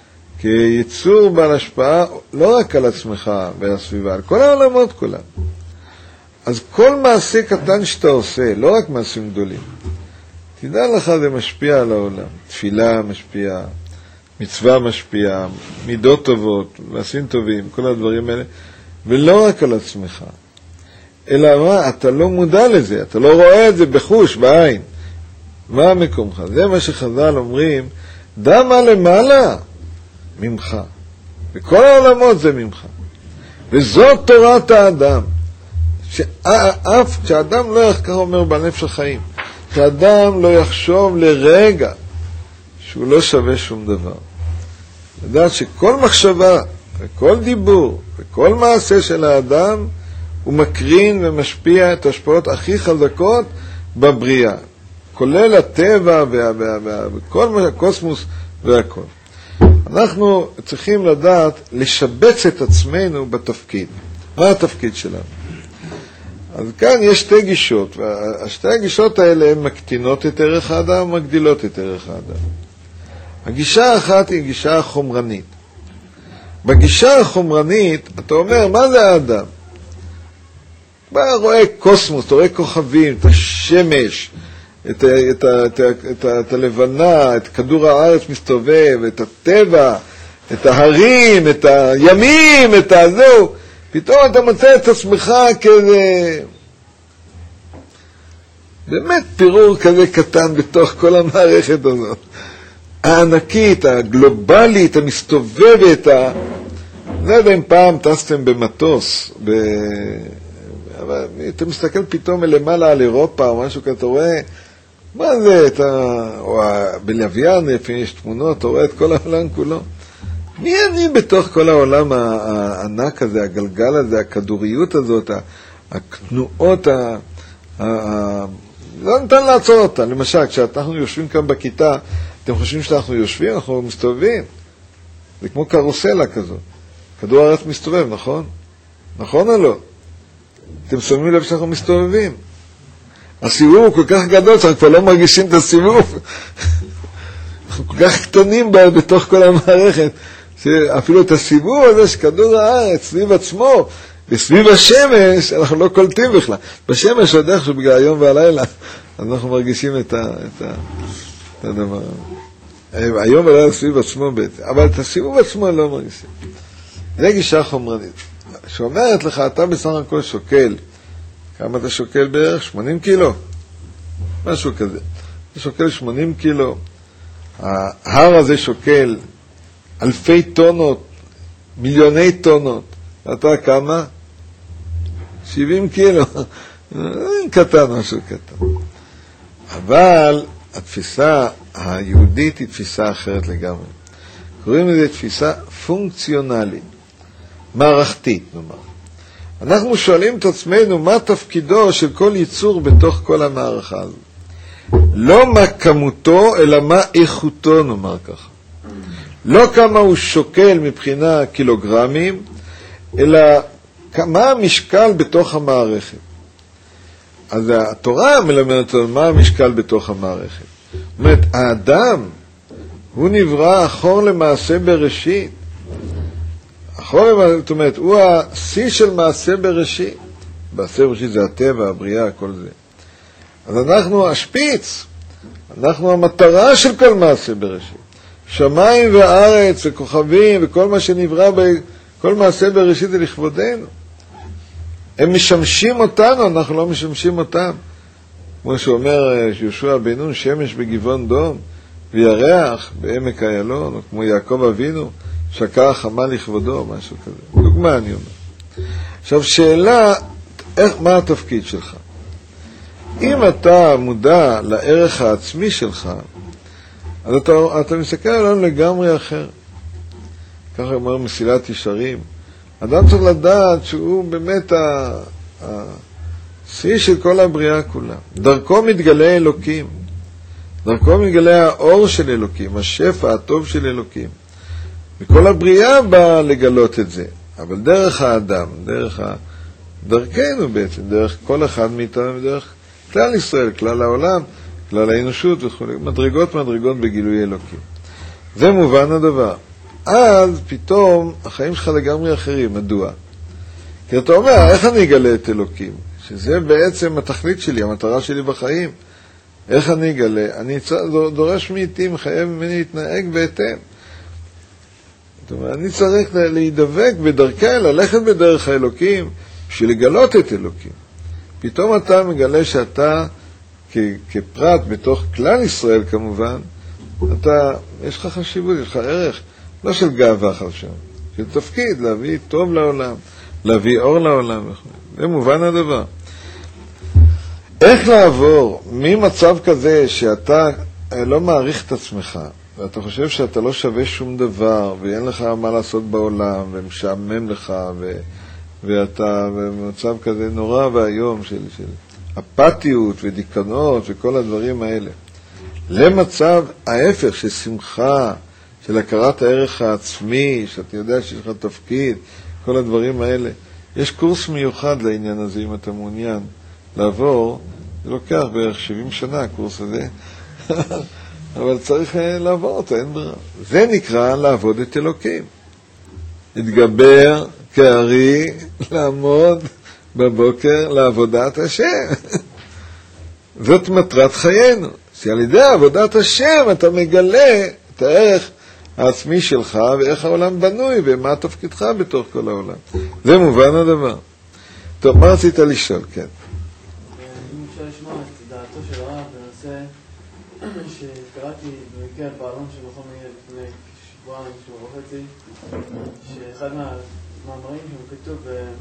כיצור בעל השפעה לא רק על עצמך ועל הסביבה, על כל העולמות כולם. אז כל מעשה קטן שאתה עושה, לא רק מעשים גדולים, תדע לך זה משפיע על העולם. תפילה משפיעה, מצווה משפיעה, מידות טובות, מעשים טובים, כל הדברים האלה, ולא רק על עצמך. אלא מה? אתה לא מודע לזה, אתה לא רואה את זה בחוש, בעין. מה מקומך? זה מה שחז"ל אומרים, דע מה למעלה ממך. וכל העולמות זה ממך. וזאת תורת האדם. שאף כשאדם לא יחקר, אומר בנפש החיים, כשאדם לא יחשוב לרגע שהוא לא שווה שום דבר. לדעת שכל מחשבה וכל דיבור וכל מעשה של האדם הוא מקרין ומשפיע את ההשפעות הכי חזקות בבריאה. כולל הטבע וכל הקוסמוס והכל. אנחנו צריכים לדעת לשבץ את עצמנו בתפקיד. מה התפקיד שלנו? אז כאן יש שתי גישות, והשתי הגישות האלה הן מקטינות את ערך האדם ומגדילות את ערך האדם. הגישה האחת היא גישה החומרנית. בגישה החומרנית אתה אומר, מה זה האדם? אתה רואה קוסמוס, אתה רואה כוכבים, את השמש, את, את, את, את, את הלבנה, את כדור הארץ מסתובב, את הטבע, את ההרים, את הימים, את הזהו. פתאום אתה מוצא את עצמך כזה, באמת פירור כזה קטן בתוך כל המערכת הזאת. הענקית, הגלובלית, המסתובבת, ה... לא יודע אם פעם טסתם במטוס, ב... אבל אתה מסתכל פתאום מלמעלה על אירופה או משהו כזה, אתה רואה, מה זה, אתה... או בלוויין, לפעמים יש תמונות, אתה רואה את כל העולם כולו. מי אני בתוך כל העולם הענק הזה, הגלגל הזה, הכדוריות הזאת, התנועות, ה... ה... לא ניתן לעצור אותה. למשל, כשאנחנו יושבים כאן בכיתה, אתם חושבים שאנחנו יושבים, אנחנו מסתובבים. זה כמו קרוסלה כזאת. כדור הארץ מסתובב, נכון? נכון או לא? אתם שמים לב שאנחנו מסתובבים. הסיבוב הוא כל כך גדול, שאנחנו כבר לא מרגישים את הסיבוב. אנחנו כל כך קטנים בתוך כל המערכת, שאפילו את הסיבוב הזה שכדור הארץ, סביב עצמו, וסביב השמש, אנחנו לא קולטים בכלל. בשמש עוד איכשהו בגלל היום והלילה, אנחנו מרגישים את, ה, את, ה, את הדבר. היום והלילה סביב עצמו בעצם, אבל את הסיבוב עצמו לא מרגישים. זה גישה חומרנית, שאומרת לך, אתה בסך הכל שוקל כמה אתה שוקל בערך? שמונים קילו. משהו כזה. אתה שוקל שמונים קילו. ההר הזה שוקל אלפי טונות, מיליוני טונות. ואתה כמה? שבעים קילו. קטן, משהו קטן. אבל התפיסה היהודית היא תפיסה אחרת לגמרי. קוראים לזה תפיסה פונקציונלית, מערכתית, נאמר. אנחנו שואלים את עצמנו מה תפקידו של כל ייצור בתוך כל המערכה הזאת. לא מה כמותו, אלא מה איכותו, נאמר ככה. לא כמה הוא שוקל מבחינה קילוגרמים, אלא מה המשקל בתוך המערכת. אז התורה מלמדת על מה המשקל בתוך המערכת. זאת אומרת, האדם, הוא נברא אחור למעשה בראשית. אחור למעשה, זאת אומרת, הוא השיא של מעשה בראשית. מעשה בראשית זה הטבע, הבריאה, כל זה. אז אנחנו השפיץ, אנחנו המטרה של כל מעשה בראשית. שמיים וארץ וכוכבים וכל מה שנברא, כל מעשה בראשית זה לכבודנו. הם משמשים אותנו, אנחנו לא משמשים אותם. כמו שאומר יהושע בן נון, שמש בגבעון דום, וירח בעמק איילון, או כמו יעקב אבינו, שקע חמה לכבודו, משהו כזה. דוגמה אני אומר. עכשיו, שאלה, איך, מה התפקיד שלך? אם אתה מודע לערך העצמי שלך, אז אתה, אתה מסתכל עליו לגמרי אחר. ככה אומר מסילת ישרים. אדם צריך לדעת שהוא באמת השיא של כל הבריאה כולה. דרכו מתגלה אלוקים. דרכו מתגלה האור של אלוקים, השפע הטוב של אלוקים. וכל הבריאה באה לגלות את זה. אבל דרך האדם, דרך ה... דרכנו בעצם, דרך כל אחד מאיתנו, דרך כלל ישראל, כלל העולם, כלל האנושות וכו'. מדרגות מדרגות בגילוי אלוקים. זה מובן הדבר. אז פתאום החיים שלך לגמרי אחרים. מדוע? כי אתה אומר, איך אני אגלה את אלוקים? שזה בעצם התכלית שלי, המטרה שלי בחיים. איך אני אגלה? אני דורש מאיתי, מחייב ממני להתנהג בהתאם. זאת אומרת, אני צריך להידבק בדרכי, ללכת בדרך האלוקים, בשביל לגלות את אלוקים. פתאום אתה מגלה שאתה, כ- כפרט בתוך כלל ישראל כמובן, אתה, יש לך חשיבות, יש לך ערך, לא של גאווה חלשם, של תפקיד, להביא טוב לעולם, להביא אור לעולם. זה מובן הדבר. איך לעבור ממצב כזה שאתה לא מעריך את עצמך, ואתה חושב שאתה לא שווה שום דבר, ואין לך מה לעשות בעולם, ומשעמם לך, ו... ואתה במצב כזה נורא והיום של, של אפתיות ודיכאונות וכל הדברים האלה, למצב ההפך של שמחה, של הכרת הערך העצמי, שאתה יודע שיש לך תפקיד, כל הדברים האלה. יש קורס מיוחד לעניין הזה, אם אתה מעוניין לעבור. זה לוקח בערך שבעים שנה הקורס הזה, אבל צריך לעבור אותו, אין ברירה. זה נקרא לעבוד את אלוקים. להתגבר כארי, לעמוד בבוקר לעבודת השם. זאת מטרת חיינו, שעל ידי עבודת השם אתה מגלה את הערך העצמי שלך, ואיך העולם בנוי, ומה תפקידך בתוך כל העולם. זה מובן הדבר. טוב, מה רצית לשאול? כן. אם אפשר לשמוע את דעתו של הרב בנושא שקראתי במקרה על בעלון של מכון מאיר לפני שבועיים, שבוע וחצי, שאחד מהמאמרים שם כתוב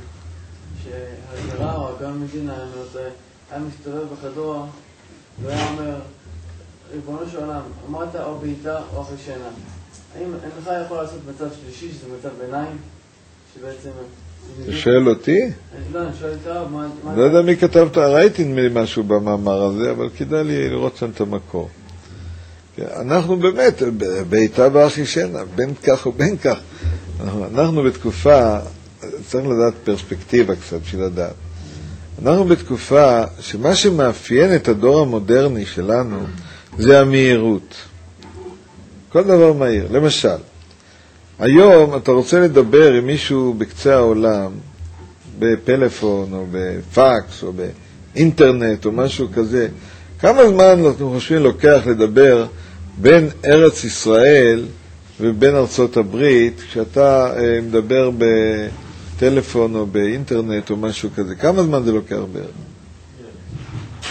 שהגרה או אגם מדינה היה מסתובב בחדרו והיה אומר, ריבונו של עולם, אמרת או בעיטה או אחרי שינה. האם אינך יכול לעשות מצב שלישי, שזה מצב ביניים, שבעצם... אתה שואל אותי? לא, אני שואל את הרב, מה... לא יודע מי כתבת, ראיתי משהו במאמר הזה, אבל כדאי לי לראות שם את המקור. אנחנו באמת, בעיטה ואחרי שינה, בין כך ובין כך. אנחנו בתקופה, צריך לדעת פרספקטיבה קצת, בשביל לדעת. אנחנו בתקופה שמה שמאפיין את הדור המודרני שלנו, זה המהירות. כל דבר מהיר. למשל, היום אתה רוצה לדבר עם מישהו בקצה העולם, בפלאפון או בפקס או באינטרנט או משהו כזה, כמה זמן אנחנו חושבים לוקח לדבר בין ארץ ישראל ובין ארצות הברית, כשאתה מדבר בטלפון או באינטרנט או משהו כזה? כמה זמן זה לוקח בערך?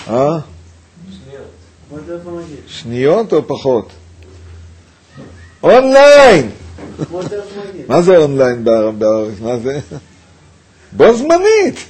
אה? כמו טלפון רגיל. שניות או פחות? אונליין! כמו טלפון רגיל. מה זה אונליין בערבית? מה זה? בו זמנית!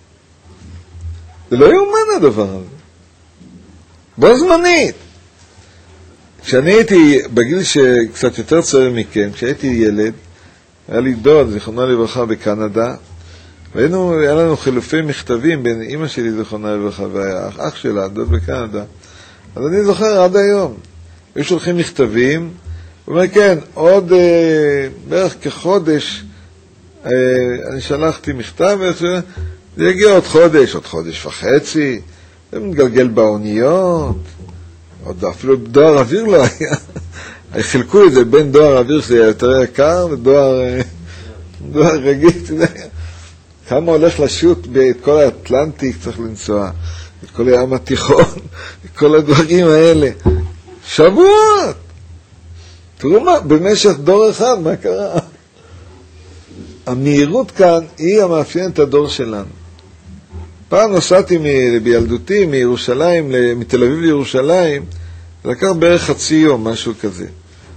זה לא יאומן הדבר הזה. בו זמנית! כשאני הייתי, בגיל שקצת יותר צעיר מכם, כשהייתי ילד, היה לי דוד, זיכרונה לברכה, בקנדה, והיינו, היה לנו חילופי מכתבים בין אמא שלי, זיכרונה לברכה, והאח שלה, דוד בקנדה. אז אני זוכר עד היום. היו שולחים מכתבים, הוא אומר, כן, עוד אה, בערך כחודש, אה, אני שלחתי מכתב, וזה יגיע עוד חודש, עוד חודש וחצי, זה מתגלגל באוניות, עוד אפילו דואר אוויר לא היה. חילקו את זה בין דואר אוויר שזה יותר יקר ודואר דואר רגיל. כמה הולך לשוט את כל האטלנטיק צריך לנסוע, את כל הים התיכון, את כל הדברים האלה. שבועות! תראו מה, במשך דור אחד, מה קרה? המהירות כאן היא המאפיינת הדור שלנו. פעם נסעתי בילדותי מירושלים, מתל אביב לירושלים, זה לקח בערך חצי יום, משהו כזה.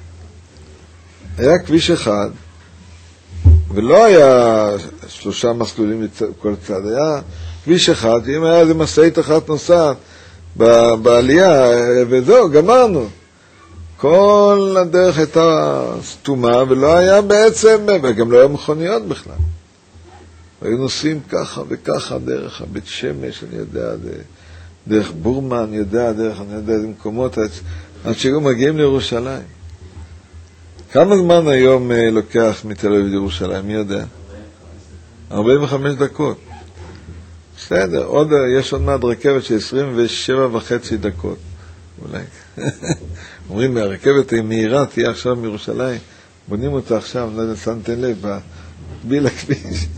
היה כביש אחד, ולא היה שלושה מסלולים בכל צד, היה כביש אחד, ואם היה איזה מסעית אחת נוסעת בעלייה, וזהו, גמרנו. כל הדרך הייתה סתומה, ולא היה בעצם, וגם לא היה מכוניות בכלל. והיו נוסעים ככה וככה דרך הבית שמש, אני יודע, דרך בורמה, אני יודע, דרך, אני יודע, איזה מקומות, עד שהיו מגיעים לירושלים. כמה זמן היום לוקח מתל אביב לירושלים, מי יודע? ארבעים וחמש דקות. בסדר, עוד, יש עוד מעט רכבת של עשרים ושבע וחצי דקות, אולי. אומרים, הרכבת מהירה תהיה עכשיו מירושלים, בונים אותה עכשיו, לא יודע, שמתם לב, בי לכביש.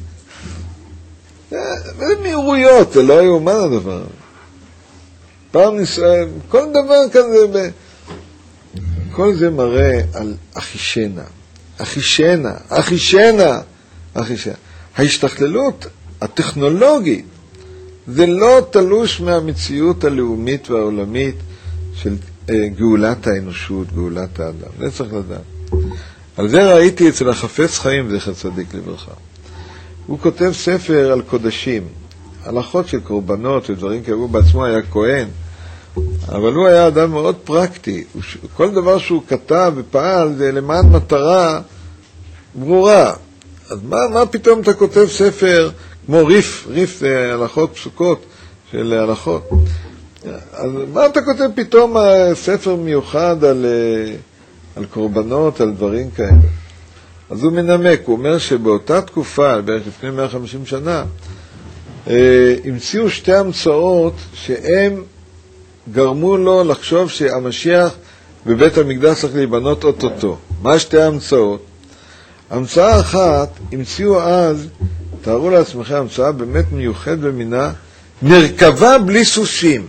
זה מהירויות, זה לא יאומן הדבר. פעם ניסיון, כל דבר כזה, כל זה מראה על אחישנה, אחישנה, אחישנה, אחישנה. ההשתכללות הטכנולוגית, זה לא תלוש מהמציאות הלאומית והעולמית של גאולת האנושות, גאולת האדם. זה צריך לדעת. על זה ראיתי אצל החפץ חיים, זכר צדיק לברכה. הוא כותב ספר על קודשים, הלכות של קורבנות ודברים כאלה, הוא בעצמו היה כהן, אבל הוא היה אדם מאוד פרקטי. כל דבר שהוא כתב ופעל זה למען מטרה ברורה. אז מה, מה פתאום אתה כותב ספר כמו ריף, ריף זה הלכות פסוקות של הלכות. אז מה אתה כותב פתאום ספר מיוחד על, על קורבנות, על דברים כאלה? אז הוא מנמק, הוא אומר שבאותה תקופה, בערך לפני מאה וחמישים שנה, המציאו שתי המצאות שהם גרמו לו לחשוב שהמשיח בבית המקדש צריך להיבנות אוטוטו. מה שתי המצאות? המצאה אחת, המציאו אז, תארו לעצמכם, המצאה באמת מיוחד במינה, מרכבה בלי סוסים.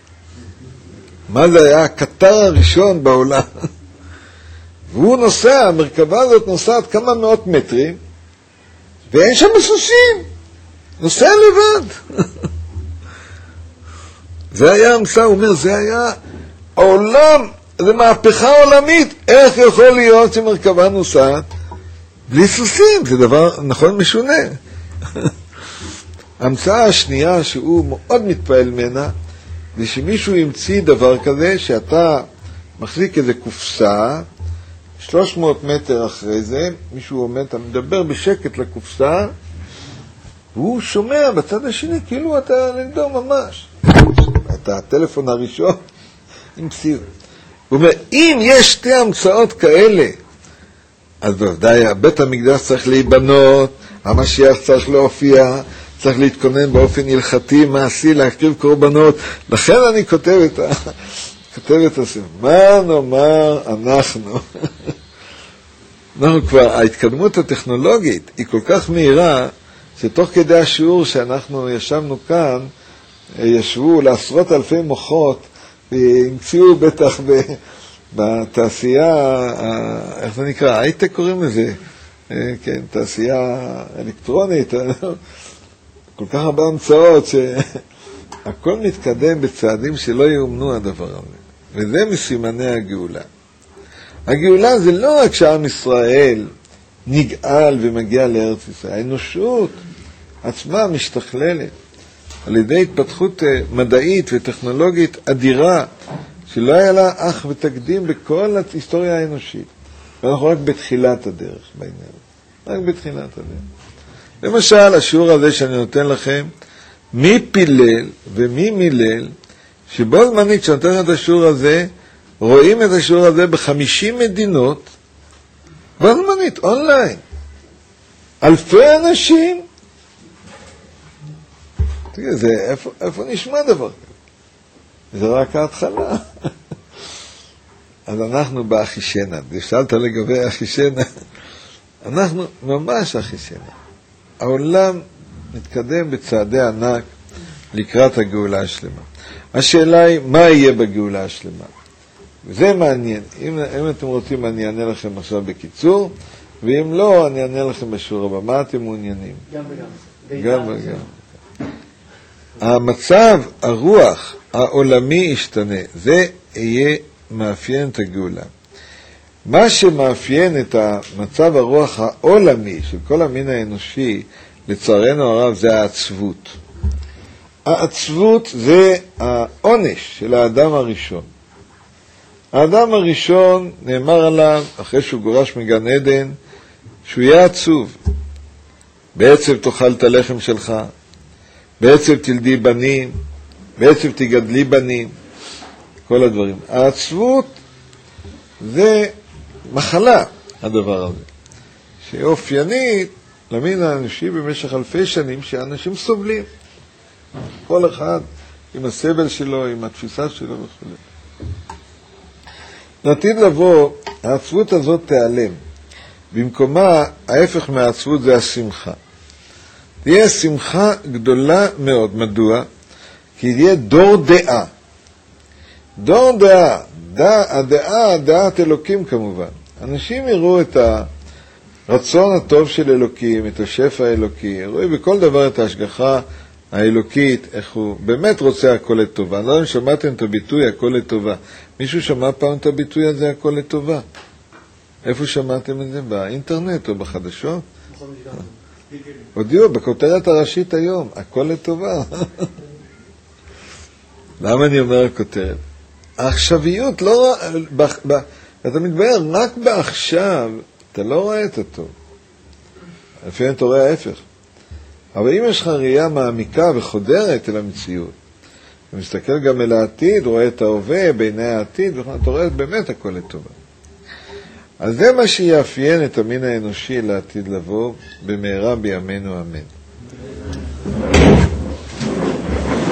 מה זה היה? הקטר הראשון בעולם. והוא נוסע, המרכבה הזאת נוסעת כמה מאות מטרים, ואין שם סוסים. נוסע לבד. זה היה המצאה, הוא אומר, זה היה העולם, זה מהפכה עולמית. איך יכול להיות שמרכבה נוסעת בלי סוסים? זה דבר נכון משונה. המצאה השנייה שהוא מאוד מתפעל ממנה, זה שמישהו ימציא דבר כזה, שאתה מחזיק איזה קופסה, שלוש מאות מטר אחרי זה, מישהו עומד, אתה מדבר בשקט לקופסה, והוא שומע בצד השני, כאילו אתה נגדו ממש. את הטלפון הראשון, המציאו. הוא אומר, אם יש שתי המצאות כאלה, אז בוודאי, בית המקדש צריך להיבנות, המשיח צריך להופיע, צריך להתכונן באופן הלכתי, מעשי, להקריב קורבנות. לכן אני כותב את ה... כותב את הספר. מה נאמר אנחנו? אנחנו כבר, ההתקדמות הטכנולוגית היא כל כך מהירה, שתוך כדי השיעור שאנחנו ישבנו כאן, ישבו לעשרות אלפי מוחות, והמציאו בטח ב... בתעשייה, איך זה נקרא? הייטק קוראים לזה, כן, תעשייה אלקטרונית, כל כך הרבה המצאות הכל מתקדם בצעדים שלא יאומנו הדבר הזה. וזה מסימני הגאולה. הגאולה זה לא רק שעם ישראל נגאל ומגיע לארץ ישראל. האנושות עצמה משתכללת על ידי התפתחות מדעית וטכנולוגית אדירה, שלא היה לה אח ותקדים בכל ההיסטוריה האנושית. ואנחנו רק בתחילת הדרך בעניין. רק בתחילת הדרך. למשל, השיעור הזה שאני נותן לכם, מי פילל ומי מילל, שבו זמנית שנותן את השיעור הזה, רואים את השיעור הזה בחמישים מדינות, בו זמנית, אונליין. אלפי אנשים. תגיד, זה, איפה, איפה נשמע דבר כזה? זה רק ההתחלה. אז אנחנו באחישנה. שאלת לגבי אחישנה. אנחנו ממש אחישנה. העולם מתקדם בצעדי ענק לקראת הגאולה השלמה. השאלה היא, מה יהיה בגאולה השלמה? זה מעניין. אם, אם אתם רוצים, אני אענה לכם עכשיו בקיצור, ואם לא, אני אענה לכם בשיעור הבא. מה אתם מעוניינים? גם וגם. גם וגם. המצב, הרוח העולמי ישתנה. זה יהיה מאפיין את הגאולה. מה שמאפיין את המצב הרוח העולמי של כל המין האנושי, לצערנו הרב, זה העצבות. העצבות זה העונש של האדם הראשון. האדם הראשון נאמר עליו, אחרי שהוא גורש מגן עדן, שהוא יהיה עצוב. בעצב תאכל את הלחם שלך, בעצב תלדי בנים, בעצב תגדלי בנים, כל הדברים. העצבות זה מחלה, הדבר הזה, שאופיינית למין האנושי במשך אלפי שנים שאנשים סובלים. כל אחד עם הסבל שלו, עם התפיסה שלו וכו'. לעתיד לבוא, העצבות הזאת תיעלם. במקומה, ההפך מהעצבות זה השמחה. תהיה שמחה גדולה מאוד. מדוע? כי יהיה דור דעה. דור דעה, דעה, הדעה, דעת אלוקים כמובן. אנשים יראו את הרצון הטוב של אלוקים, את השפע האלוקי, יראו בכל דבר את ההשגחה האלוקית, איך הוא באמת רוצה הכל לטובה. לא שמעתם את הביטוי הכל לטובה. מישהו שמע פעם את הביטוי הזה הכל לטובה? איפה שמעתם את זה? באינטרנט או בחדשות? הודיעו, בכותרת הראשית היום, הכל לטובה. למה אני אומר הכותרת? העכשוויות, לא, ב, ב, אתה מתבהר, רק בעכשיו אתה לא רואה את הטוב. לפעמים אתה רואה ההפך. אבל אם יש לך ראייה מעמיקה וחודרת אל המציאות, אתה מסתכל גם אל העתיד, רואה את ההווה בעיני העתיד, אתה רואה באמת הכל לטובה. אז זה מה שיאפיין את המין האנושי לעתיד לבוא, במהרה בימינו אמן.